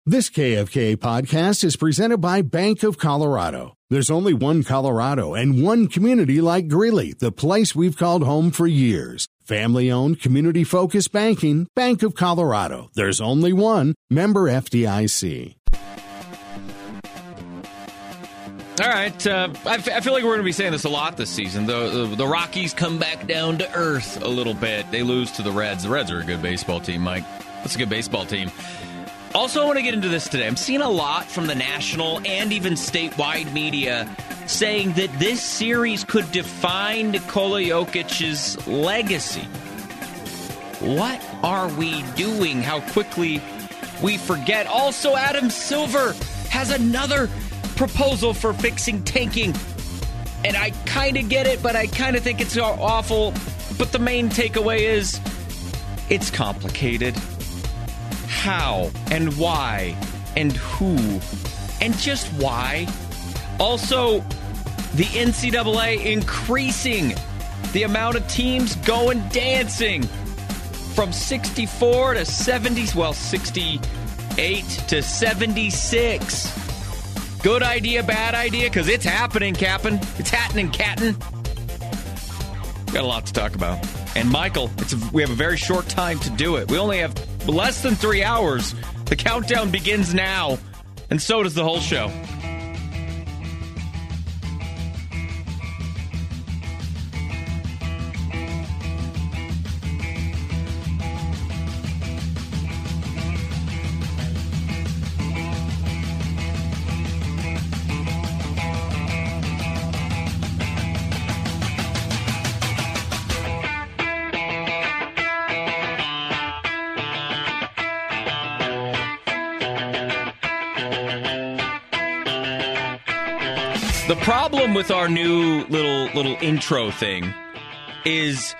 This KFKA podcast is presented by Bank of Colorado. There's only one Colorado and one community like Greeley, the place we've called home for years. Family-owned, community-focused banking, Bank of Colorado. There's only one. Member FDIC. All right, I feel like we're going to be saying this a lot this season. The Rockies come back down to earth a little bit. They lose to the Reds. The Reds are a good baseball team, Mike. That's a good baseball team. Also, I want to get into this today. I'm seeing a lot from the national and even statewide media saying that this series could define Nikola Jokic's legacy. What are we doing? How quickly we forget. Also, Adam Silver has another proposal for fixing tanking. And I kind of get it, but I kind of think it's awful. But the main takeaway is it's complicated. How and why and who and just why. Also, the NCAA increasing the amount of teams going dancing from 64 to 70, well, 68 to 76. Good idea, bad idea, because it's happening, Cap'n. It's happening, Catton. Got a lot to talk about. And Michael, we have a very short time to do it. We only have less than 3 hours. The countdown begins now, and so does the whole show. The problem with our new little intro thing is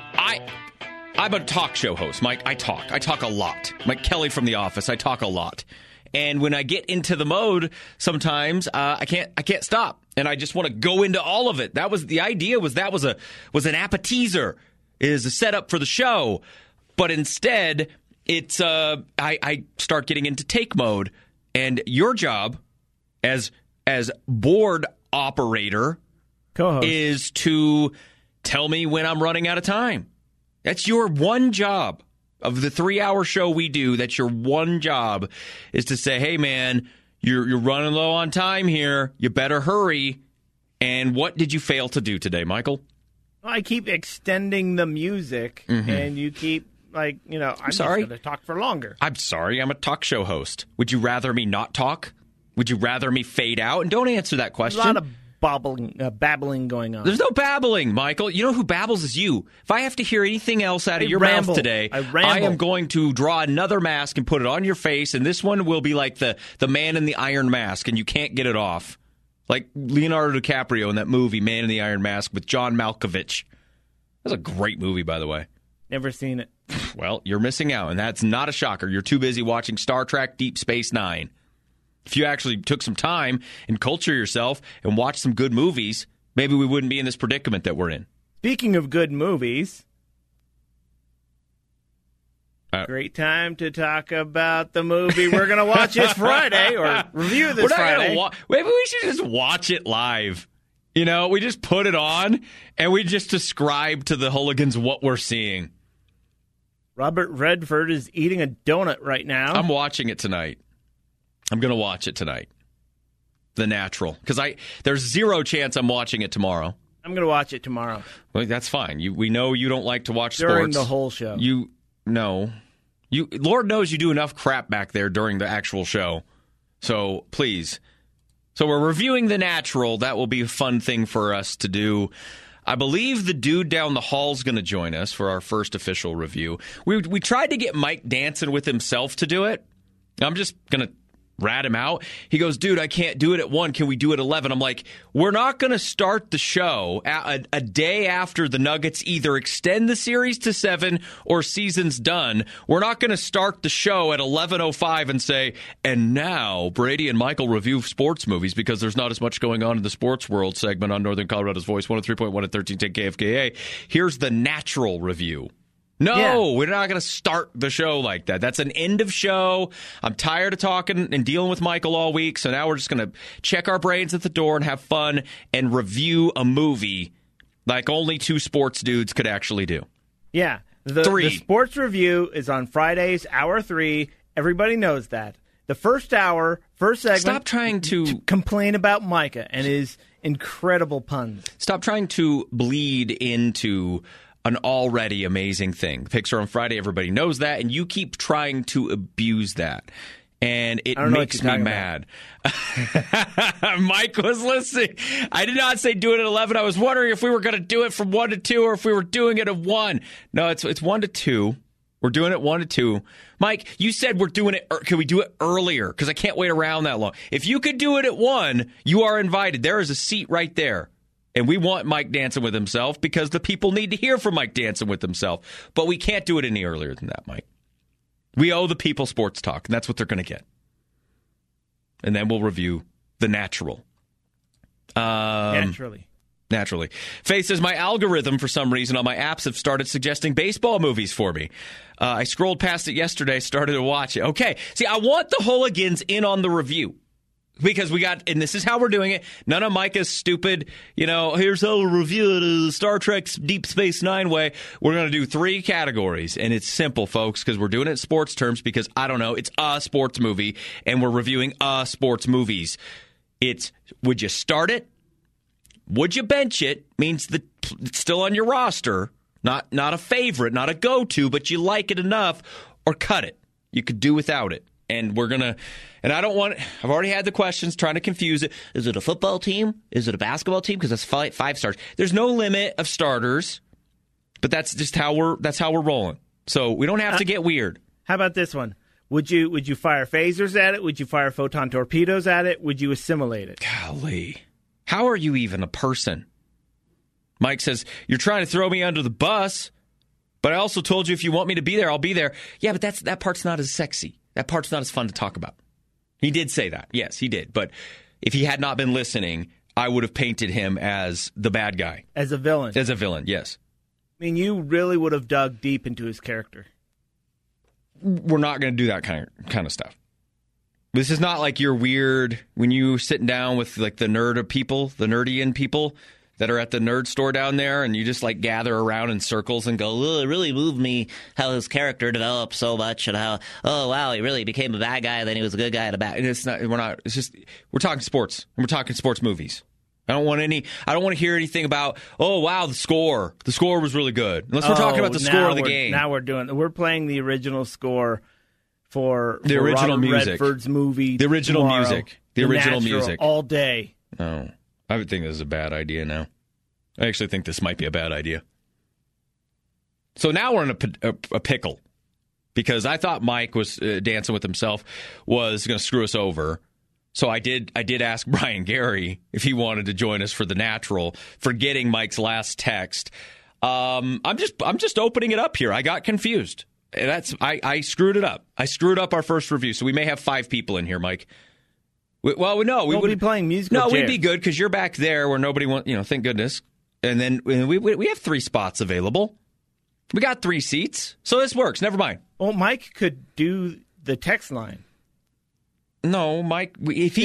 I'm a talk show host, Mike. I talk a lot. Mike Kelly from The Office. I talk a lot. And when I get into the mode, sometimes I can't stop, and I just want to go into all of it. That was the idea. Was an appetizer, is a setup for the show, but instead it's I start getting into take mode, and your job as board operator co-host is to tell me when I'm running out of time. That's your one job of the 3-hour show we do. That's your one job, is to say, hey man, you're running low on time here. You better hurry. And what did you fail to do today, Michael? Well, I keep extending the music, and you keep I'm sorry. Just going to talk for longer. I'm sorry. I'm a talk show host. Would you rather me not talk? Would you rather me fade out? And don't answer that question. There's a lot of babbling going on. There's no babbling, Michael. You know who babbles is you. If I have to hear anything else out of your mouth today, I am going to draw another mask and put it on your face, and this one will be like the Man in the Iron Mask, and you can't get it off. Like Leonardo DiCaprio in that movie, Man in the Iron Mask, with John Malkovich. That's a great movie, by the way. Never seen it. Well, you're missing out, and that's not a shocker. You're too busy watching Star Trek Deep Space Nine. If you actually took some time and culture yourself and watch some good movies, maybe we wouldn't be in this predicament that we're in. Speaking of good movies, great time to talk about the movie we're going to watch this Friday, or review this Friday. Maybe we should just watch it live. You know, we just put it on and we just describe to the hooligans what we're seeing. Robert Redford is eating a donut right now. I'm watching it tonight. I'm going to watch it tonight. The Natural. Because there's zero chance I'm watching it tomorrow. I'm going to watch it tomorrow. Well, that's fine. We know you don't like to watch during sports. The whole show. Lord knows you do enough crap back there during the actual show. So, please. So, we're reviewing The Natural. That will be a fun thing for us to do. I believe the dude down the hall is going to join us for our first official review. We tried to get Mike dancing with himself to do it. I'm just going to rat him out. He goes, dude, I can't do it at 1. Can we do it at 11? I'm like, we're not going to start the show a day after the Nuggets either extend the series to 7 or season's done. We're not going to start the show at 11:05 and say, and now Brady and Michael review sports movies, because there's not as much going on in the sports world segment on Northern Colorado's Voice, 103.1 at 1310 KFKA. Here's The Natural review. No, We're not going to start the show like that. That's an end of show. I'm tired of talking and dealing with Michael all week, so now we're just going to check our brains at the door and have fun and review a movie like only two sports dudes could actually do. Yeah. The sports review is on Fridays, hour 3. Everybody knows that. The first segment. Stop trying to complain about Micah and his incredible puns. Stop trying to bleed into an already amazing thing. The picks are on Friday. Everybody knows that, and you keep trying to abuse that. And it makes me mad. Mike was listening. I did not say do it at 11. I was wondering if we were going to do it from 1 to 2 or if we were doing it at 1. No, it's 1 to 2. We're doing it 1 to 2. Mike, you said we're doing it. Can we do it earlier? Because I can't wait around that long. If you could do it at 1, you are invited. There is a seat right there. And we want Mike dancing with himself because the people need to hear from Mike dancing with himself. But we can't do it any earlier than that, Mike. We owe the people sports talk, and that's what they're going to get. And then we'll review The Natural. Naturally. Faith says, my algorithm, for some reason, on my apps have started suggesting baseball movies for me. I scrolled past it yesterday, started to watch it. Okay. See, I want the hooligans in on the review. Because and this is how we're doing it. None of Micah's stupid, here's how we'll review it, Star Trek's Deep Space Nine way. We're going to do 3 categories. And it's simple, folks, because we're doing it in sports terms because, I don't know, it's a sports movie, and we're reviewing sports movies. It's, would you start it? Would you bench it? Means it's still on your roster. Not a favorite, not a go-to, but you like it enough. Or cut it. You could do without it. And we're going to, and I don't want, I've already had the questions trying to confuse it. Is it a football team? Is it a basketball team? Because that's 5 stars. There's no limit of starters, but that's just how we're rolling. So we don't have to get weird. How about this one? Would you fire phasers at it? Would you fire photon torpedoes at it? Would you assimilate it? Golly. How are you even a person? Mike says, you're trying to throw me under the bus, but I also told you if you want me to be there, I'll be there. Yeah, but that part's not as sexy. That part's not as fun to talk about. He did say that. Yes, he did. But if he had not been listening, I would have painted him as the bad guy. As a villain. As a villain, yes. I mean, you really would have dug deep into his character. We're not going to do that kind of stuff. This is not like you're weird when you sitting down with like the nerdian people that are at the nerd store down there, and you just like gather around in circles and go, oh, it really moved me how his character developed so much, and how, oh wow, he really became a bad guy, then he was a good guy at a bad. We're talking sports, and we're talking sports movies. I don't want to hear anything about, oh wow, the score was really good. Unless we're talking about the score of the game. Now we're playing the original score for original Robert music. Redford's movie. The original tomorrow. music. The original Natural, music. all day. Oh. I would think this is a bad idea now. I actually think this might be a bad idea. So now we're in a pickle because I thought Mike was dancing with himself was going to screw us over. So I did ask Brian Gary if he wanted to join us for The Natural, forgetting Mike's last text. I'm just opening it up here. I got confused. I screwed it up. I screwed up our first review. So we may have 5 people in here, Mike. Well, no, we would be playing musical chairs. No, we'd be good because you're back there where nobody wants, thank goodness. And then we have 3 spots available. We got 3 seats, so this works. Never mind. Well, Mike could do the text line. No, Mike. If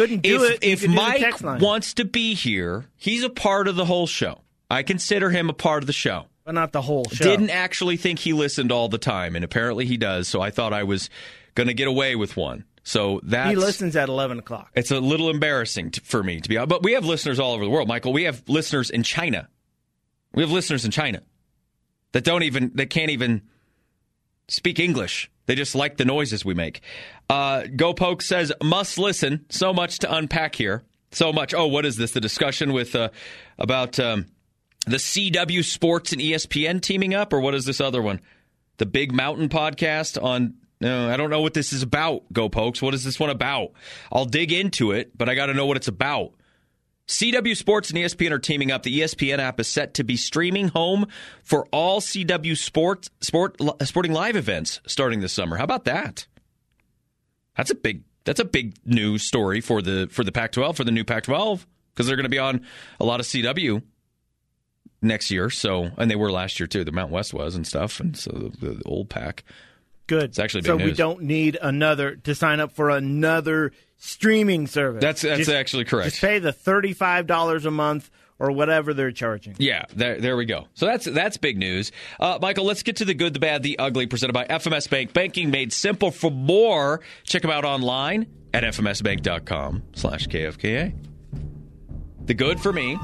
Mike wants to be here, he's a part of the whole show. I consider him a part of the show. But not the whole show. Didn't actually think he listened all the time, and apparently he does, so I thought I was going to get away with one. So he listens at 11 o'clock. It's a little embarrassing for me to be honest. But we have listeners all over the world, Michael. We have listeners in China. We have listeners in China that can't even speak English. They just like the noises we make. Go Poke says, must listen. So much to unpack here. So much. Oh, what is this? The discussion with about the CW Sports and ESPN teaming up? Or what is this other one? The Big Mountain podcast on... No, I don't know what this is about, Go Pokes. What is this one about? I'll dig into it, but I got to know what it's about. CW Sports and ESPN are teaming up. The ESPN app is set to be streaming home for all CW sporting live events starting this summer. How about that? That's a big news story for the Pac-12, for the new Pac-12, because they're going to be on a lot of CW next year. So, and they were last year too. The Mountain West was and stuff, and so the old pack. Good. It's actually big so news. We don't need to sign up for another streaming service. That's actually correct. Just pay the $35 a month or whatever they're charging. Yeah, there we go. So that's big news. Michael, let's get to the good, the bad, the ugly, presented by FMS Bank. Banking made simple. For more, check them out online at fmsbank.com/KFKA. The good for me,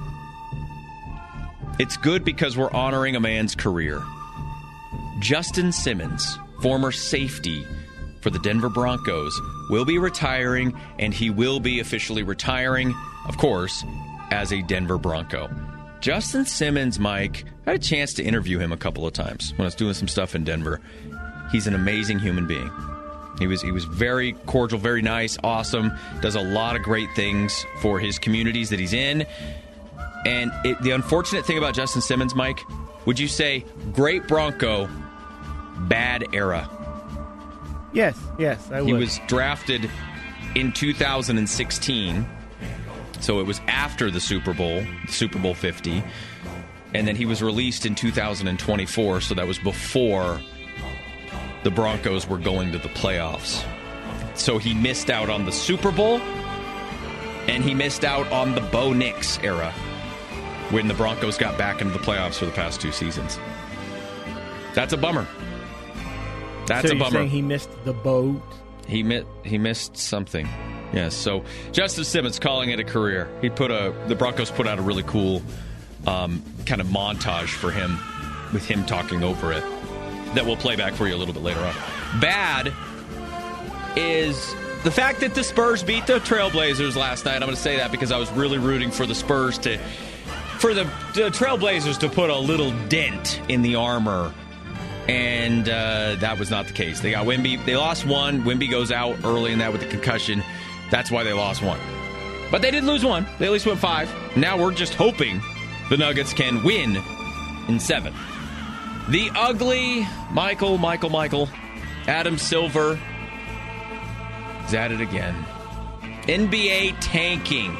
it's good because we're honoring a man's career. Justin Simmons, former safety for the Denver Broncos, will be retiring, and he will be officially retiring, of course, as a Denver Bronco. Justin Simmons, Mike, I had a chance to interview him a couple of times when I was doing some stuff in Denver. He's an amazing human being. He was very cordial, very nice, awesome, does a lot of great things for his communities that he's in. And the unfortunate thing about Justin Simmons, Mike, would you say great Bronco, bad era? Yes, I would. He was drafted in 2016. So it was after the Super Bowl 50. And then he was released in 2024, so that was before the Broncos were going to the playoffs. So he missed out on the Super Bowl, and he missed out on the Bo Nix era, when the Broncos got back into the playoffs for the past 2 seasons. That's a bummer. That's a bummer. Saying he missed the boat? He missed something. Yes, so Justin Simmons calling it a career. The Broncos put out a really cool kind of montage for him, with him talking over it, that we'll play back for you a little bit later on. Bad is the fact that the Spurs beat the Trailblazers last night. I'm going to say that because I was really rooting for the Spurs for the Trailblazers to put a little dent in the armor. And that was not the case. They got Wemby. They lost one. Wemby goes out early in that with the concussion. That's why they lost one. But they did lose one. They at least went 5. Now we're just hoping the Nuggets can win in 7. The ugly, Michael. Adam Silver is at it again. NBA tanking.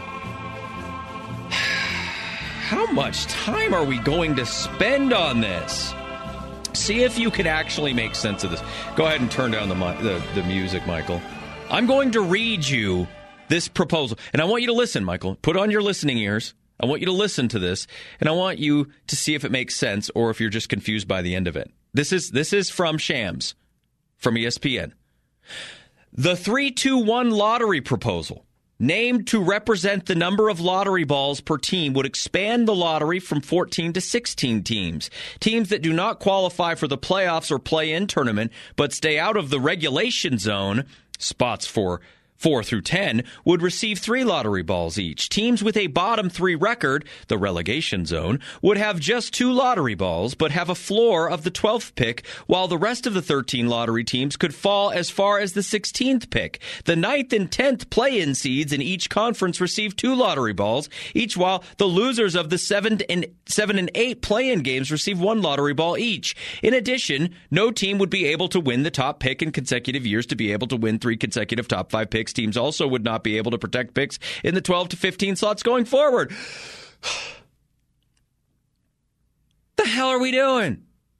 How much time are we going to spend on this? See if you can actually make sense of this. Go ahead and turn down the music, Michael. I'm going to read you this proposal, and I want you to listen, Michael. Put on your listening ears. I want you to listen to this, and I want you to see if it makes sense or if you're just confused by the end of it. This is from Shams, from ESPN. The 3-2-1 lottery proposal, named to represent the number of lottery balls per team, would expand the lottery from 14 to 16 teams. Teams that do not qualify for the playoffs or play-in tournament but stay out of the regulation zone, spots for 4 through 10, would receive 3 lottery balls each. Teams with a bottom 3 record, the relegation zone, would have just 2 lottery balls, but have a floor of the 12th pick, while the rest of the 13 lottery teams could fall as far as the 16th pick. The 9th and 10th play-in seeds in each conference receive 2 lottery balls, each, while the losers of the 7 and 8 play-in games receive 1 lottery ball each. In addition, no team would be able to win the top pick in consecutive years to be able to win 3 consecutive top 5 picks. Teams also would not be able to protect picks in the 12 to 15 slots going forward. The hell are we doing?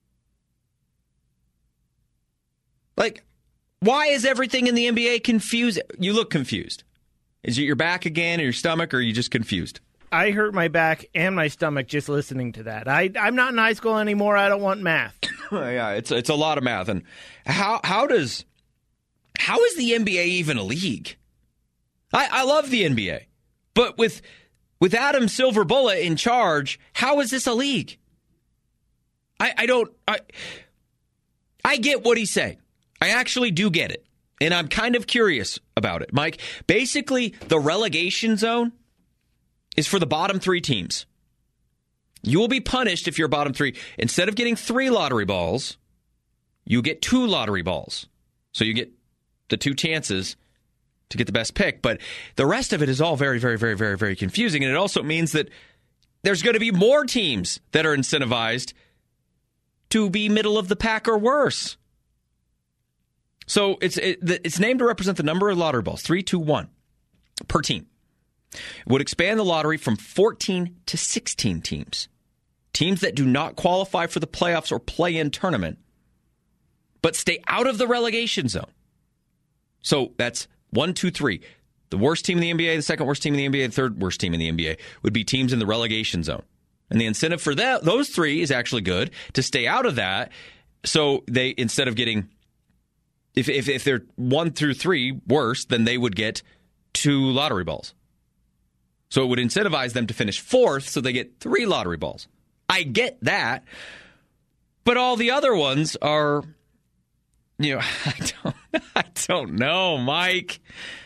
Like, why is everything in the NBA confused? You look confused. Is it your back again, or your stomach, or are you just confused? I hurt my back and my stomach just listening to that. I'm not in high school anymore. I don't want math. Yeah, it's a lot of math. And how is the NBA even a league? I love the NBA, but with Adam Silver Bullet in charge, how is this a league? I get what he's saying. I actually do get it, and I'm kind of curious about it, Mike. Basically, the relegation zone is for the bottom 3 teams. You will be punished if you're bottom 3. Instead of getting 3 lottery balls, you get 2 lottery balls. So you get the 2 chances to get the best pick. But the rest of it is all very, very, very, very, very confusing. And it also means that there's going to be more teams that are incentivized to be middle of the pack or worse. So it's named to represent the number of lottery balls, 3-2-1 per team. It would expand the lottery from 14 to 16 teams. teams that do not qualify for the playoffs or play-in tournament, but stay out of the relegation zone. So that's 1, 2, 3. The worst team in the NBA, the second worst team in the NBA, the third worst team in the NBA would be teams in the relegation zone. And the incentive for those three is actually good to stay out of that. So they, instead of getting, if they're 1 through 3 worse, then they would get 2 lottery balls. So it would incentivize them to finish 4th, so they get 3 lottery balls. I get that, but all the other ones are, I don't know, Mike.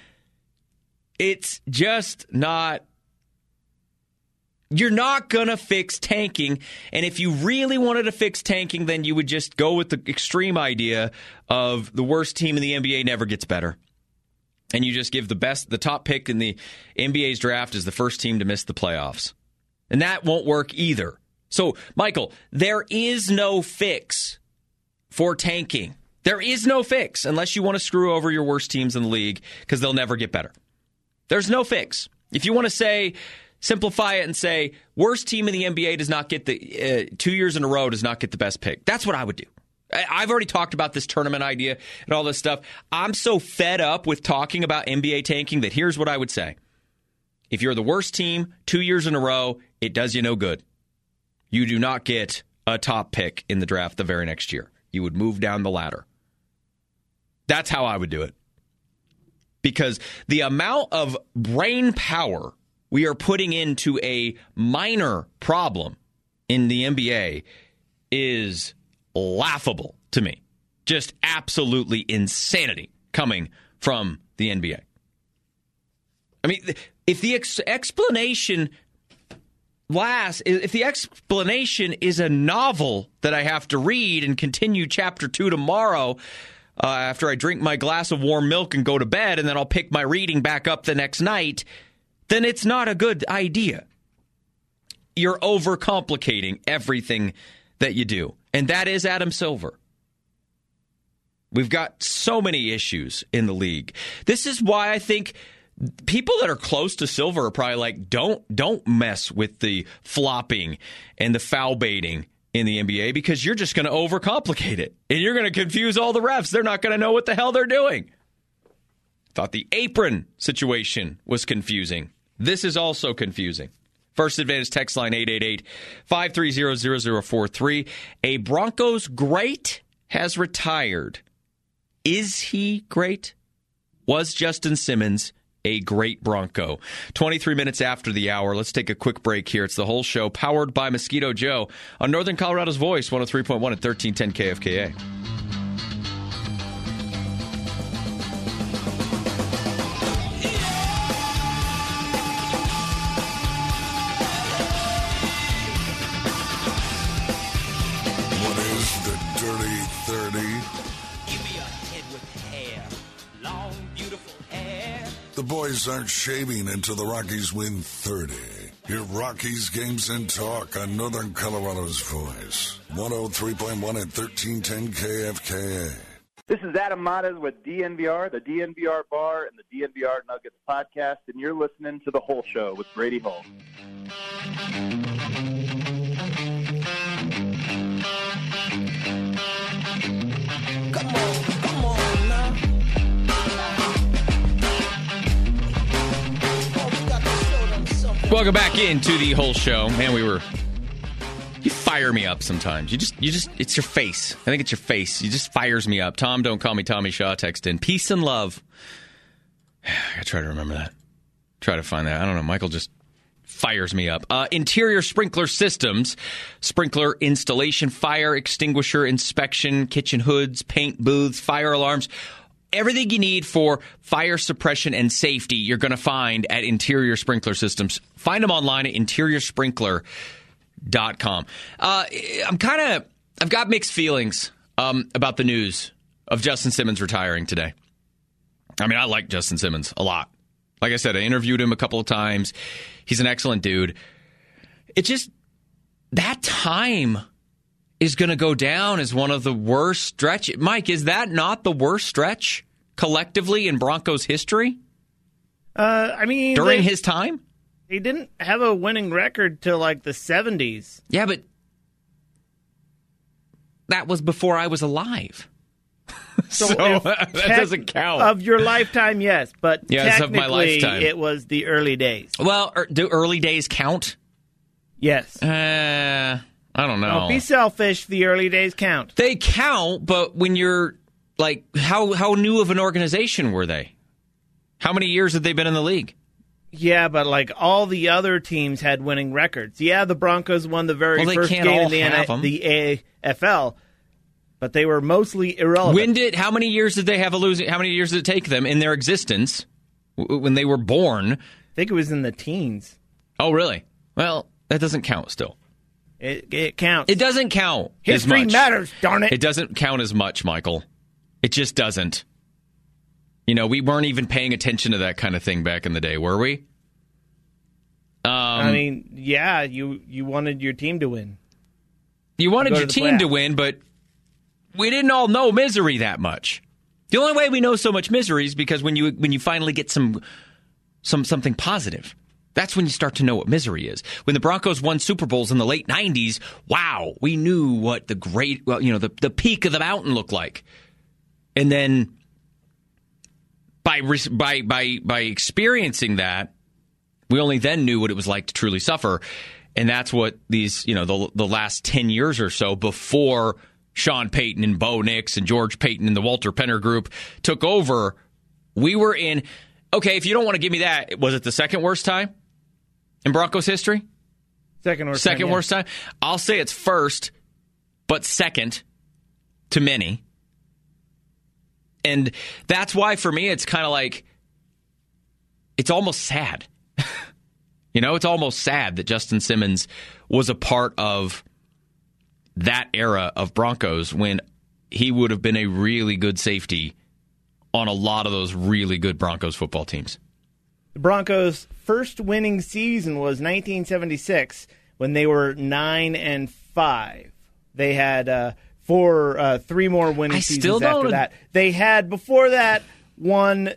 It's just not. You're not going to fix tanking, and if you really wanted to fix tanking, then you would just go with the extreme idea of the worst team in the NBA never gets better. And you just give the top pick in the NBA's draft as the first team to miss the playoffs. And that won't work either. So, Michael, there is no fix for tanking. There is no fix unless you want to screw over your worst teams in the league because they'll never get better. There's no fix. If you want to simplify it and say, worst team in the NBA does not get 2 years in a row does not get the best pick. That's what I would do. I've already talked about this tournament idea and all this stuff. I'm so fed up with talking about NBA tanking that here's what I would say. If you're the worst team 2 years in a row, it does you no good. You do not get a top pick in the draft the very next year. You would move down the ladder. That's how I would do it. Because the amount of brain power we are putting into a minor problem in the NBA is laughable to me. Just absolutely insanity coming from the NBA. I mean, if the explanation is a novel that I have to read and continue chapter 2 tomorrow after I drink my glass of warm milk and go to bed, and then I'll pick my reading back up the next night, then it's not a good idea. You're overcomplicating everything that you do. And that is Adam Silver. We've got so many issues in the league. This is why I think people that are close to Silver are probably like, don't mess with the flopping and the foul baiting in the NBA because you're just going to overcomplicate it. And you're going to confuse all the refs. They're not going to know what the hell they're doing. Thought the apron situation was confusing. This is also confusing. First Advantage text line 888-530-0043. A Broncos great has retired. Is he great? Was Justin Simmons a great Bronco? 23 minutes after the hour. Let's take a quick break here. It's The Whole Show, powered by Mosquito Joe on Northern Colorado's Voice, 103.1 and 1310 KFKA. The boys aren't shaving until the Rockies win 30. Hear Rockies games and talk on Northern Colorado's Voice. 103.1 and 1310 KFKA. This is Adam Matas with DNVR, the DNVR Bar, and the DNVR Nuggets podcast, and you're listening to The Whole Show with Brady Hall. Come on now. Welcome back into The Whole Show. Man, you fire me up sometimes. You just, it's your face. I think it's your face. You just fires me up. Tom, don't call me Tommy Shaw, text in. Peace and love. I gotta try to remember that. Try to find that. I don't know. Michael just fires me up. Interior sprinkler systems, sprinkler installation, fire extinguisher inspection, kitchen hoods, paint booths, fire alarms. Everything you need for fire suppression and safety, you're going to find at Interior Sprinkler Systems. Find them online at interiorsprinkler.com. I've got mixed feelings about the news of Justin Simmons retiring today. I mean, I like Justin Simmons a lot. Like I said, I interviewed him a couple of times. He's an excellent dude. It's just that time is going to go down as one of the worst stretch. Mike, is that not the worst stretch collectively in Broncos history? During his time? He didn't have a winning record till like the 70s. Yeah, but that was before I was alive. So that doesn't count. Of your lifetime, yes, but yes, technically of my lifetime. It was the early days. Well, do early days count? Yes. I don't know. Don't be selfish. The early days count. They count, but when you're like, how new of an organization were they? How many years had they been in the league? Yeah, but like all the other teams had winning records. Yeah, the Broncos won the very first game in the AFL, but they were mostly irrelevant. How many years did they have a losing? How many years did it take them in their existence when they were born? I think it was in the teens. Oh, really? Well, that doesn't count still. It counts. It doesn't count. History matters, darn it. It doesn't count as much, Michael. It just doesn't. You know, we weren't even paying attention to that kind of thing back in the day, were we? I mean, yeah, you wanted your team to win. You wanted your team to win, but we didn't all know misery that much. The only way we know so much misery is because when you finally get something positive. That's when you start to know what misery is. When the Broncos won Super Bowls in the late 90s, wow, we knew what the peak of the mountain looked like. And then by experiencing that, we only then knew what it was like to truly suffer. And that's what these, the last 10 years or so before Sean Payton and Bo Nix and George Payton and the Walter Penner Group took over, we were in. Okay, if you don't want to give me that, was it the second worst time in Broncos history? Second worst time. I'll say it's first, but second to many. And that's why, for me, it's kind of like, it's almost sad. It's almost sad that Justin Simmons was a part of that era of Broncos when he would have been a really good safety on a lot of those really good Broncos football teams. The Broncos' first winning season was 1976 when they were 9-5. They had three more winning seasons after that. They had, before that, won,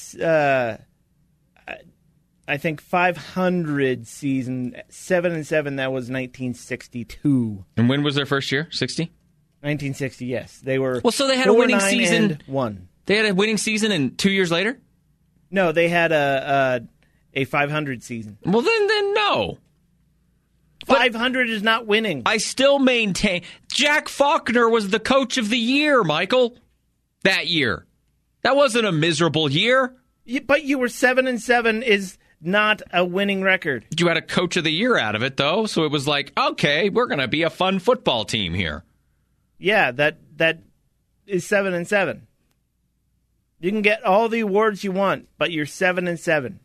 I think, 500 season, 7-7. That was 1962. And when was their first year? 60? 1960, yes. They were. Well, so they had a winning season. 4-9-1. They had a winning season, and 2 years later? No, they had a 500 season. Well, then no. 500 is not winning. I still maintain Jack Faulkner was the coach of the year, Michael, that year. That wasn't a miserable year. But you were 7-7 is not a winning record. You had a coach of the year out of it, though, so it was like, okay, we're going to be a fun football team here. Yeah, that is 7-7. You can get all the awards you want, but you're 7-7.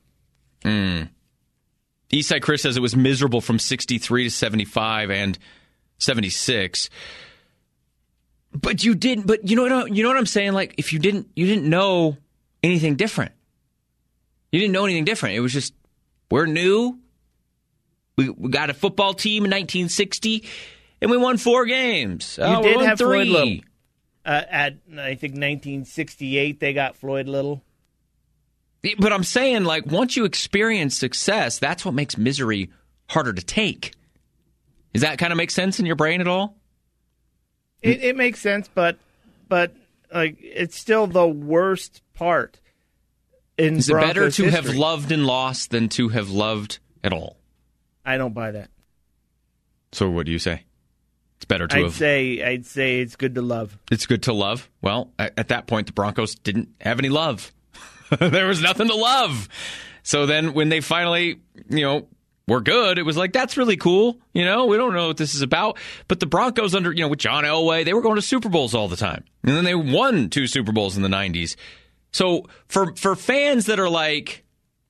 Eastside Chris says it was miserable from 63 to 75 and 76. But you didn't. But you know what I'm saying? Like, if you didn't know anything different. You didn't know anything different. It was just, we're new. We got a football team in 1960, and we won 4 games. You did have 3. Floyd Little. At, I think, 1968, they got Floyd Little. But I'm saying, like, once you experience success, that's what makes misery harder to take. Does that kind of make sense in your brain at all? It makes sense, but like, it's still the worst part. Is it better to have loved and lost than to have loved at all? I don't buy that. So what do you say? It's better to have... I'd say it's good to love. It's good to love? Well, at that point, the Broncos didn't have any love. There was nothing to love. So then when they finally, were good, it was like, that's really cool. We don't know what this is about. But the Broncos under, with John Elway, they were going to Super Bowls all the time. And then they won 2 Super Bowls in the 90s. So for fans that are like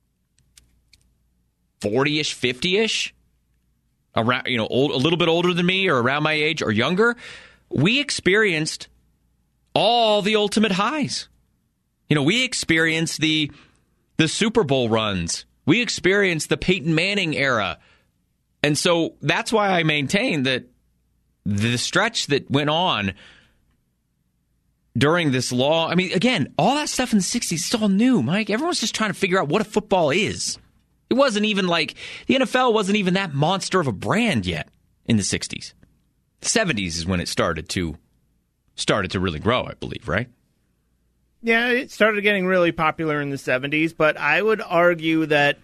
40-ish, 50-ish, around, a little bit older than me or around my age or younger, we experienced all the ultimate highs. We experienced the Super Bowl runs. We experienced the Peyton Manning era. And so that's why I maintain that the stretch that went on during this law, I mean, again, all that stuff in the 60s is all new, Mike. Everyone's just trying to figure out what a football is. It wasn't even like, the NFL wasn't even that monster of a brand yet in the 60s. The 70s is when it started to started to really grow, I believe, right? Yeah, it started getting really popular in the 70s, but I would argue that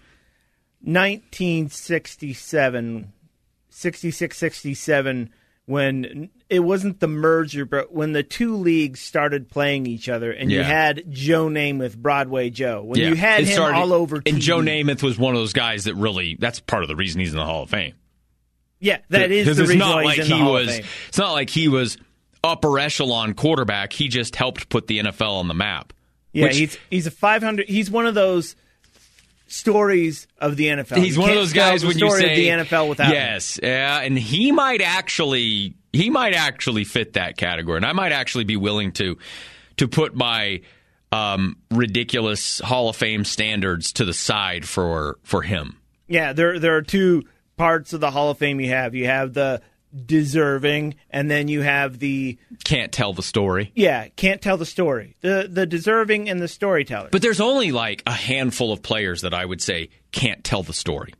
1967, 66, 67, when it wasn't the merger, but when the two leagues started playing each other, and you had Joe Namath, Broadway Joe, when you had him all over TV. And Joe Namath was one of those guys that really, that's part of the reason he's in the Hall of Fame. Yeah, that is the reason why he's in the Hall of Fame. It's not like he was upper echelon quarterback. He just helped put the NFL on the map. Yeah, he's a 500. He's one of those stories of the NFL. He's one of those guys when you say the NFL without him. Yeah, and he might actually fit that category, and I might actually be willing to put my ridiculous Hall of Fame standards to the side for him. Yeah, there are two parts of the Hall of Fame you have. You have the deserving, and then you have the can't tell the story. Yeah, can't tell the story. The deserving and the storyteller. But there's only like a handful of players that I would say can't tell the story.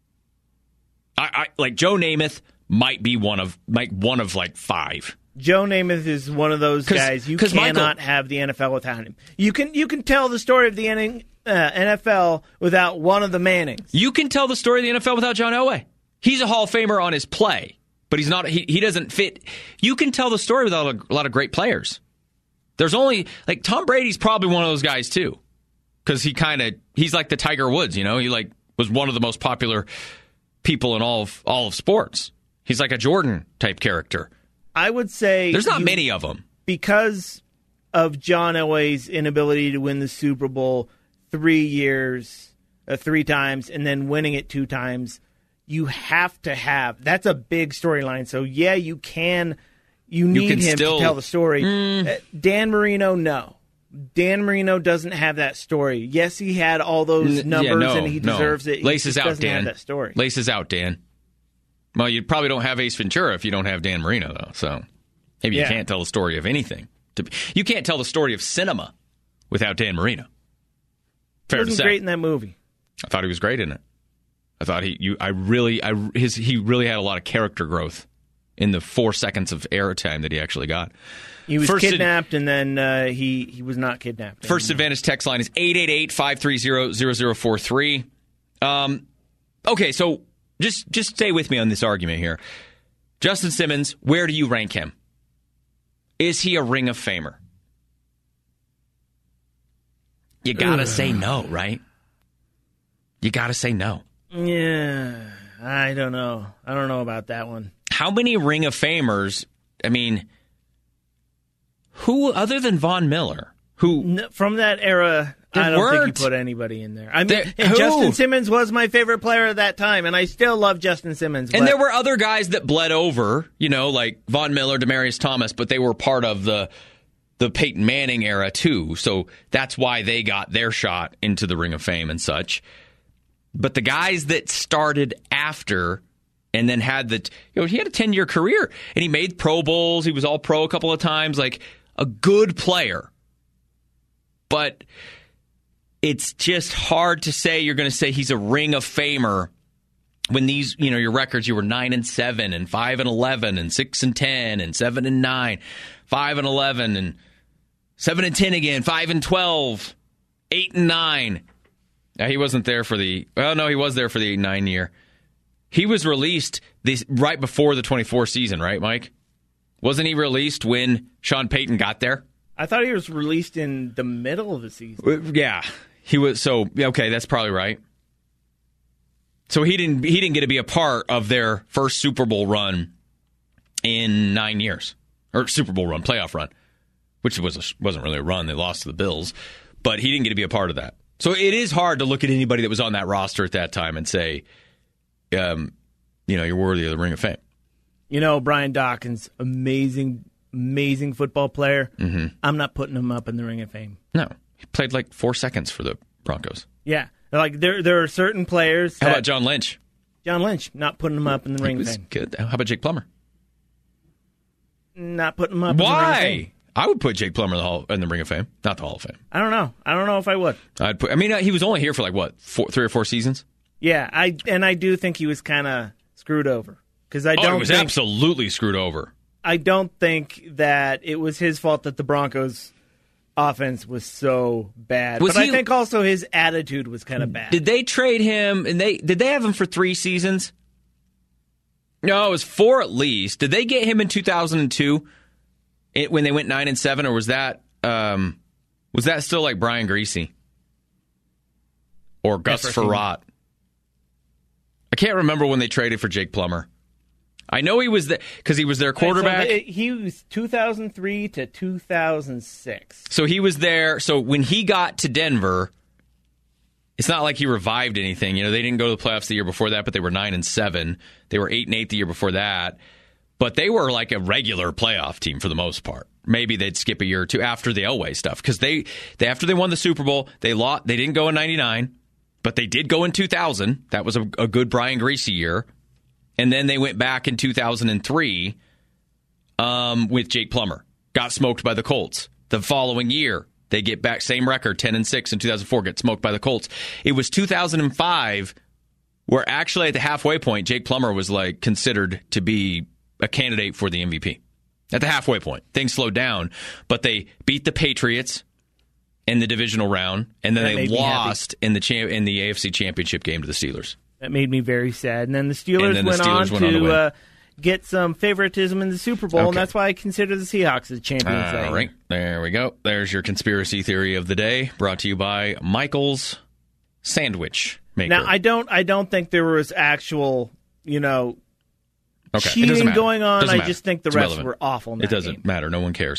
I like Joe Namath might be one of like five. Joe Namath is one of those guys you cannot have the NFL without him. You can tell the story of the NFL without one of the Mannings. You can tell the story of the NFL without John Elway. He's a Hall of Famer on his play. But he's not. He doesn't fit. You can tell the story without a lot of great players. There's only like Tom Brady's probably one of those guys too, because he's like the Tiger Woods. You know, he like was one of the most popular people in all of sports. He's like a Jordan type character. I would say there's not many of them because of John Elway's inability to win the Super Bowl 3 times, and then winning it 2 times. You have to have. That's a big storyline. So, yeah, you need him to tell the story. Dan Marino, no. Dan Marino doesn't have that story. Yes, he had all those numbers, and he deserves it. Laces out, doesn't Dan. have that story. Laces out, Dan. Well, you probably don't have Ace Ventura if you don't have Dan Marino, though. So maybe you can't tell the story of anything. You can't tell the story of cinema without Dan Marino. Fair to say. He was great in that movie. I thought he was great in it. I thought he really had a lot of character growth in the 4 seconds of airtime that he actually got. He was kidnapped, and then he was not kidnapped. First Advantage text line is 888-530-0043. Okay, so just stay with me on this argument here. Justin Simmons, where do you rank him? Is he a Ring of Famer? You gotta say no, right? You gotta say no. Yeah, I don't know. I don't know about that one. How many Ring of Famers, I mean, who other than Von Miller? From that era, I don't think you put anybody in there. I mean, Justin Simmons was my favorite player at that time, and I still love Justin Simmons. And there were other guys that bled over, like Von Miller, Demaryius Thomas, but they were part of the Peyton Manning era too, so that's why they got their shot into the Ring of Fame and such. But the guys that started after and then had he had a 10-year career and he made Pro Bowls. He was all pro a couple of times, like a good player. But it's just hard to say you're going to say he's a Ring of Famer when these, your records, you were 9-7 and 5-11 and 6-10 and 7-9, 5-11 and 7-10 again, 5-12, 8-9. Now, he wasn't there for he was there for the 8-9 year. He was released right before the 24 season, right, Mike? Wasn't he released when Sean Payton got there? I thought he was released in the middle of the season. Yeah, he was. So, okay, that's probably right. So he didn't get to be a part of their first Super Bowl run in 9 years, or Super Bowl run, playoff run, which wasn't really a run. They lost to the Bills, but he didn't get to be a part of that. So it is hard to look at anybody that was on that roster at that time and say, you're worthy of the Ring of Fame. Brian Dawkins, amazing football player. Mm-hmm. I'm not putting him up in the Ring of Fame. No, he played like 4 seconds for the Broncos. Yeah, like there are certain players. How about John Lynch? John Lynch, not putting him up in the Ring of Fame. Good. How about Jake Plummer? Not putting him up. Why? In the Ring of Fame. I would put Jake Plummer in the Ring of Fame, not the Hall of Fame. I don't know. I don't know if I would. He was only here for 3 or 4 seasons. Yeah, I do think he was kind of screwed over because he was absolutely screwed over. I don't think that it was his fault that the Broncos offense was so bad. I think also his attitude was kind of bad. Did they trade him? And did they have him for 3 seasons? No, it was 4 at least. Did they get him in 2002 when they went 9-7, or was that still like Brian Griese or Gus Frerotte? I can't remember when they traded for Jake Plummer. I know he was there because he was their quarterback. So he was 2003 to 2006. So he was there. So when he got to Denver, it's not like he revived anything. They didn't go to the playoffs the year before that, but they were 9-7. They were 8-8 the year before that. But they were like a regular playoff team for the most part. Maybe they'd skip a year or two after the Elway stuff because they after they won the Super Bowl, they didn't go in 99, but they did go in 2000. That was a good Brian Griese year. And then they went back in 2003 with Jake Plummer. Got smoked by the Colts. The following year, they get back, same record, 10-6 in 2004, get smoked by the Colts. It was 2005 where actually at the halfway point, Jake Plummer was like considered to be a candidate for the MVP. At the halfway point. Things slowed down, but they beat the Patriots in the divisional round, and then they lost in the AFC Championship game to the Steelers. That made me very sad. And then the Steelers went on to get some favoritism in the Super Bowl, and that's why I consider the Seahawks as champions. All right, there we go. There's your conspiracy theory of the day, brought to you by Michael's Sandwich Maker. Now, I don't think there was actual, cheating going on. I just think the refs were awful in that It doesn't matter. No one cares.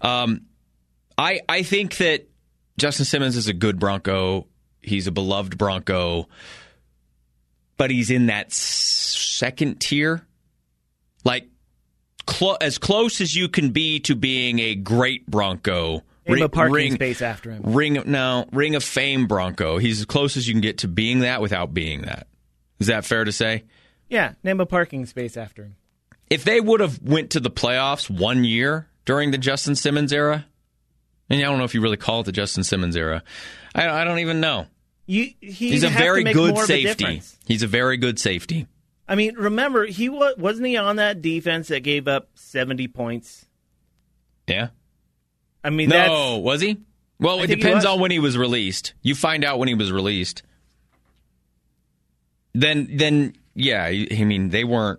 I think that Justin Simmons is a good Bronco. He's a beloved Bronco. But he's in that second tier. Like, as close as you can be to being a great Bronco. Name a parking space after him. Ring of Fame Bronco. He's as close as you can get to being that without being that. Is that fair to say? Yeah, name a parking space after him. If they would have went to the playoffs 1 year during the Justin Simmons era, and I don't know if you really call it the Justin Simmons era, I don't even know. He's a very good safety. He's a very good safety. I mean, remember, wasn't he on that defense that gave up 70 points? Yeah. I mean, was he? Well, it depends on when he was released. You find out when he was released. Then yeah, I mean, they weren't.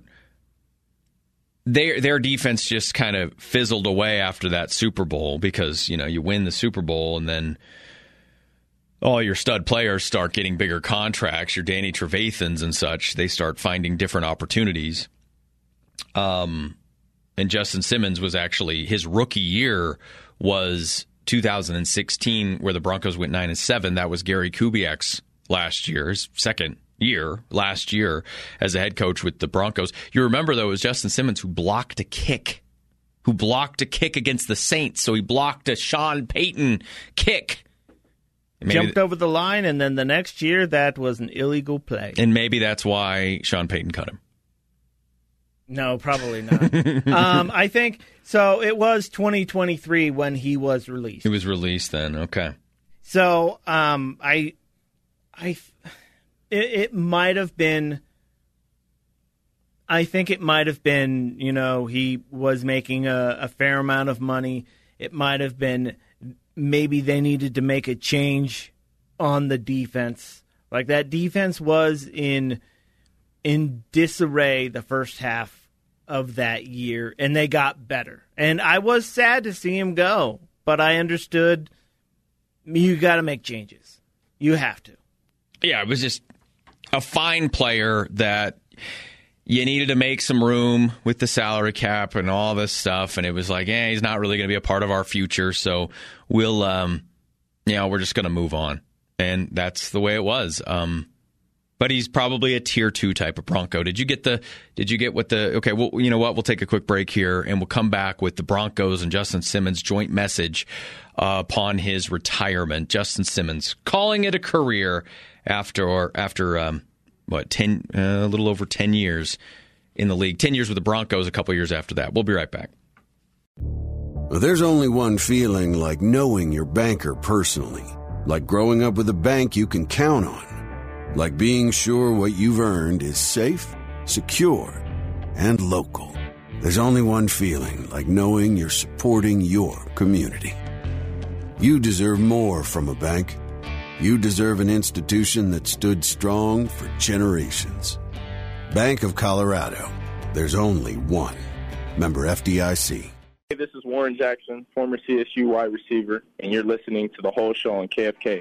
Their defense just kind of fizzled away after that Super Bowl because, you win the Super Bowl and then all your stud players start getting bigger contracts, your Danny Trevathans and such. They start finding different opportunities. And Justin Simmons was actually, his rookie year was 2016, where the Broncos went 9-7. That was Gary Kubiak's last year, his second year, last year, as a head coach with the Broncos. You remember, though, it was Justin Simmons who blocked a kick against the Saints. So he blocked a Sean Payton kick. Jumped over the line, and then the next year, that was an illegal play. And maybe that's why Sean Payton cut him. No, probably not. I think, so it was 2023 when he was released. He was released then, okay. So, it might have been, I think it might have been, he was making a fair amount of money. It might have been, maybe they needed to make a change on the defense. Like, that defense was in disarray the first half of that year, and they got better. And I was sad to see him go, but I understood you got to make changes. You have to. Yeah, it was just a fine player that you needed to make some room with the salary cap and all this stuff. And it was like, he's not really going to be a part of our future. So we'll, we're just going to move on. And that's the way it was. But he's probably a tier 2 type of Bronco. Okay, well, you know what? We'll take a quick break here and we'll come back with the Broncos and Justin Simmons joint message upon his retirement. Justin Simmons calling it a career after a little over 10 years in the league. 10 years with the Broncos, a couple years after that. We'll be right back. There's only one feeling like knowing your banker personally. Like growing up with a bank you can count on. Like being sure what you've earned is safe, secure, and local. There's only one feeling like knowing you're supporting your community. You deserve more from a bank. You deserve an institution that stood strong for generations. Bank of Colorado. There's only one. Member FDIC. Hey, this is Warren Jackson, former CSU wide receiver, and you're listening to The Whole Show on KFK.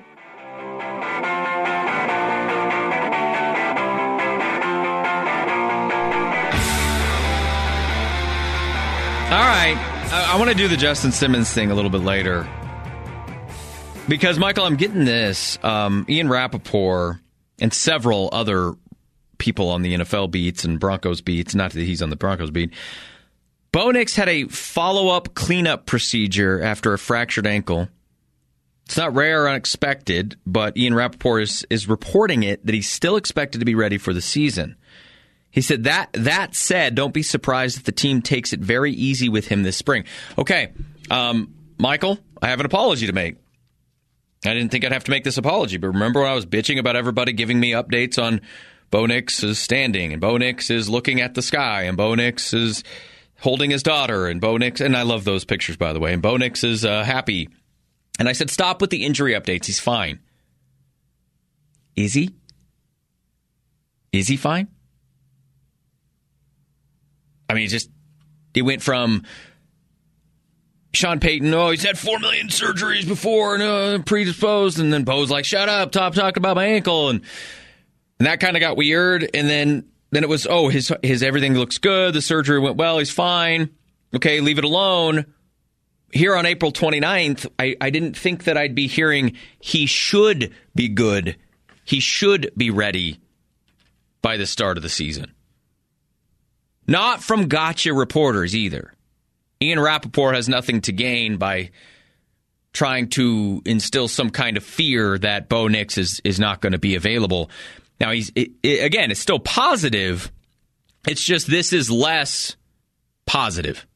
All right. I want to do the Justin Simmons thing a little bit later. Because, Michael, I'm getting this. Ian Rappaport and several other people on the NFL beats and Broncos beats, not that he's on the Broncos beat, Bo Nix had a follow-up cleanup procedure after a fractured ankle. It's not rare or unexpected, but Ian Rappaport is reporting it that he's still expected to be ready for the season. He said, that said, don't be surprised if the team takes it very easy with him this spring. Okay, Michael, I have an apology to make. I didn't think I'd have to make this apology, but remember when I was bitching about everybody giving me updates on Bo Nix is standing, and Bo Nix is looking at the sky, and Bo Nix is holding his daughter, and Bo Nix, and I love those pictures, by the way, and Bo Nix is happy. And I said, stop with the injury updates. He's fine. Is he? Is he fine? I mean, it went from Sean Payton, he's had 4 million surgeries before and predisposed, and then Bo's like, shut up, talking about my ankle, and that kind of got weird, and then it was, his everything looks good, the surgery went well, he's fine, okay, leave it alone. Here on April 29th, I didn't think that I'd be hearing he should be good, he should be ready by the start of the season. Not from gotcha reporters either. Ian Rappaport has nothing to gain by trying to instill some kind of fear that Bo Nix is not going to be available. Now, again, it's still positive. It's just this is less positive.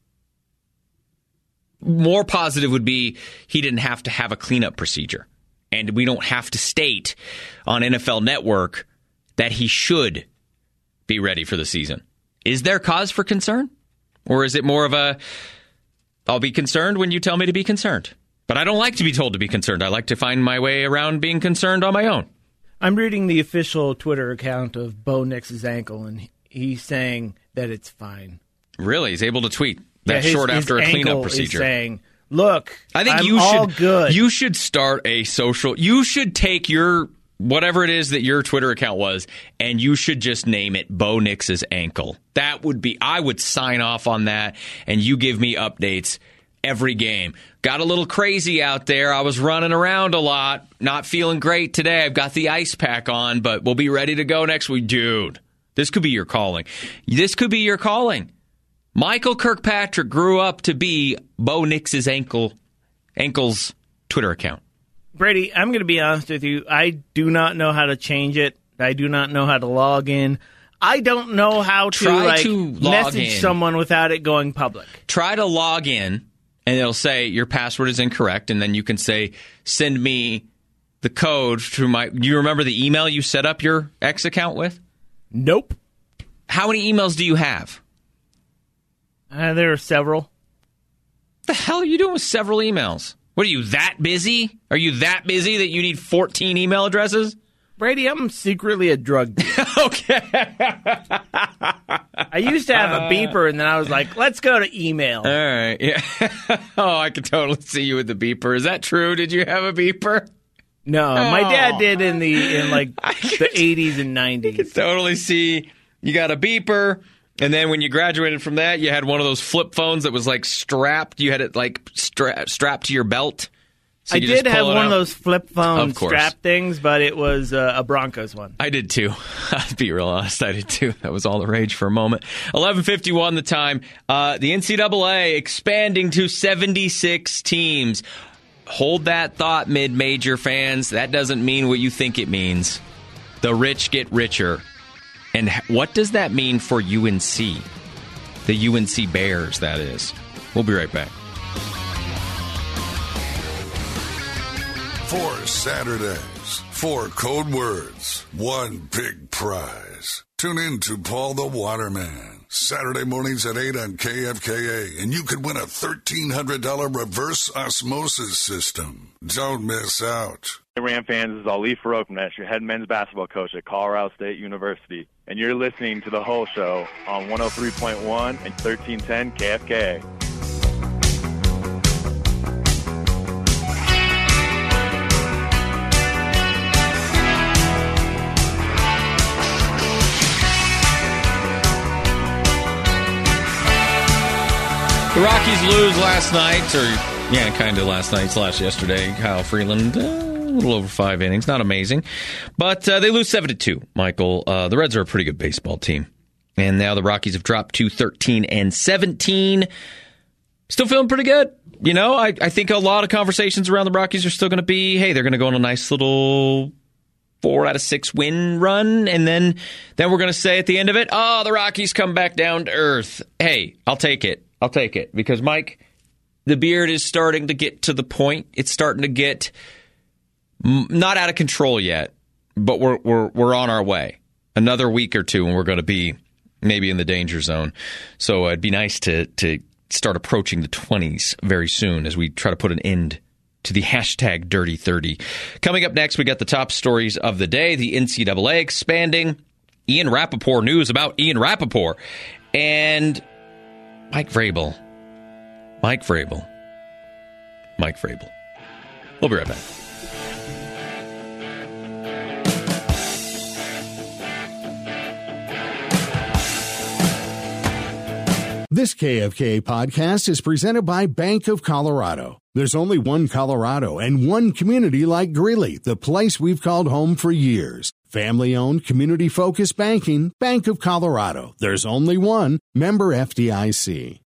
More positive would be he didn't have to have a cleanup procedure. And we don't have to state on NFL Network that he should be ready for the season. Is there cause for concern? Or is it more of a, I'll be concerned when you tell me to be concerned? But I don't like to be told to be concerned. I like to find my way around being concerned on my own. I'm reading the official Twitter account of Bo Nix's ankle, and he's saying that it's fine. Really? He's able to tweet that short after a cleanup procedure. Is saying, look, I think you should start a social, you should take your, whatever it is that your Twitter account was, and you should just name it Bo Nix's ankle. That would be, I would sign off on that, and you give me updates every game. Got a little crazy out there. I was running around a lot. Not feeling great today. I've got the ice pack on, but we'll be ready to go next week. Dude, this could be your calling. This could be your calling. Michael Kirkpatrick grew up to be Bo Nix's ankle's Twitter account. Brady, I'm going to be honest with you. I do not know how to change it. I do not know how to log in. I don't know how to message someone without it going public. Try to log in, and it'll say your password is incorrect, and then you can say, send me the code to my... Do you remember the email you set up your X account with? Nope. How many emails do you have? There are several. What the hell are you doing with several emails? What are you, that busy? Are you that busy that you need 14 email addresses? Brady, I'm secretly a drug dealer. Okay. I used to have a beeper, and then I was like, let's go to email. All right. Yeah. I can totally see you with the beeper. Is that true? Did you have a beeper? No, my dad did in the 80s and 90s. I can totally see you got a beeper. And then when you graduated from that, you had one of those flip phones that was like strapped. You had it like strapped to your belt. So I did have one of those flip phone strap things, but it was a Broncos one. I did too. I'll be real honest. I did too. That was all the rage for a moment. 11:51 the time. The NCAA expanding to 76 teams. Hold that thought, mid-major fans. That doesn't mean what you think it means. The rich get richer. And what does that mean for UNC? The UNC Bears, that is. We'll be right back. 4 Saturdays, 4 code words, 1 big prize. Tune in to Paul the Waterman, Saturday mornings at 8 on KFKA, and you could win a $1,300 reverse osmosis system. Don't miss out. Hey, Ram fans, this is Ali Farokhmanesh, your head men's basketball coach at Colorado State University, and you're listening to The Whole Show on 103.1 and 1310 KFKA. The Rockies lose last night, or kind of last night / yesterday. Kyle Freeland, a little over 5 innings, not amazing, but they lose 7-2. Michael, the Reds are a pretty good baseball team, and now the Rockies have dropped to 13-17. Still feeling pretty good. You know, I think a lot of conversations around the Rockies are still going to be, hey, they're going to go on a nice little 4 out of 6 win run, and then we're going to say at the end of it, oh, the Rockies come back down to earth. Hey, I'll take it. Because, Mike, the beard is starting to get to the point. It's starting to get not out of control yet, but we're on our way. Another week or two, and we're going to be maybe in the danger zone. So it'd be nice to start approaching the 20s very soon as we try to put an end to the hashtag Dirty 30. Coming up next, we got the top stories of the day, the NCAA expanding, Ian Rapoport news about Ian Rapoport, and Mike Vrabel. We'll be right back. This KFKA podcast is presented by Bank of Colorado. There's only one Colorado and one community like Greeley, the place we've called home for years. Family-owned, community-focused banking, Bank of Colorado. There's only one. Member FDIC.